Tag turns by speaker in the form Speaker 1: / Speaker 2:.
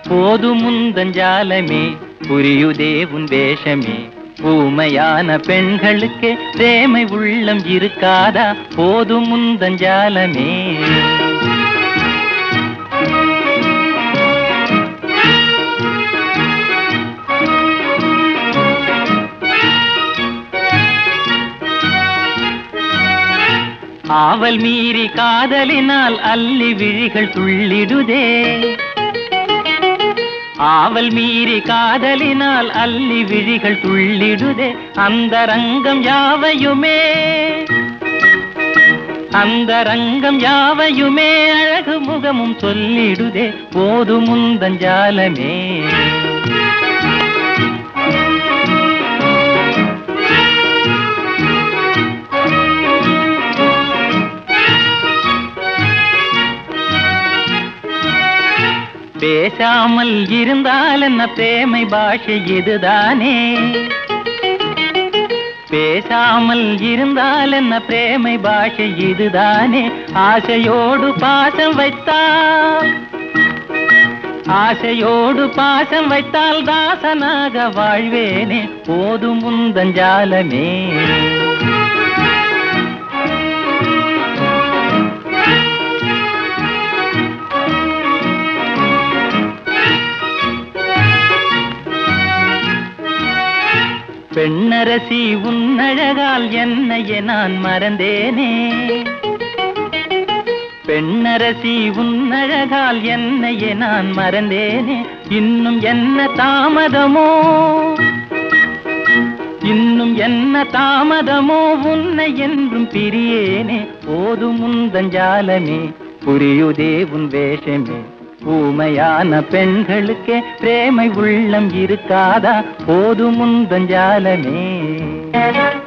Speaker 1: போதுமுந்தஞ்சாலமே புரியுதே உன் வேஷமே ஊமையான பெண்களுக்கே பிரேமை உள்ளம் இருக்காதா போதுமுந்தஞ்சாலமே ஆவல் மீறி காதலினால் அல்லி விழிகள் துள்ளிடுதே ஆவல் மீறி காதலினால் அல்லி விழிகள் துள்ளிடுதே அந்தரங்கம் யாவையுமே அழகு முகமும் சொல்லிடுதே போதுமுந்தஞ்சாலமே பேசாமல் இருந்தால் என்ன பிரேமை பாஷை இதுதானே பேசாமல் இருந்தால் என்ன பிரேமை பாஷை இதுதானே ஆசையோடு பாசம் வைத்தால் தாசனாக வாழ்வேனே போதுமுந்தஞ்சாலமே பெண்ணரசி உன்னழகால் என்னையே நான் மறந்தேனே பெண்ணரசி உன்னழகால் என்னையே நான் மறந்தேனே இன்னும் என்ன தாமதமோ உன்னை என்றும் பிரியேனே போதுமுந்தஞ்சாலமே புரியுதே உன் வேஷமே ஊமையான பெண்களுக்கே பிரேமை உள்ளம் இருக்காதா போதுமுந்தஞ்சாலமே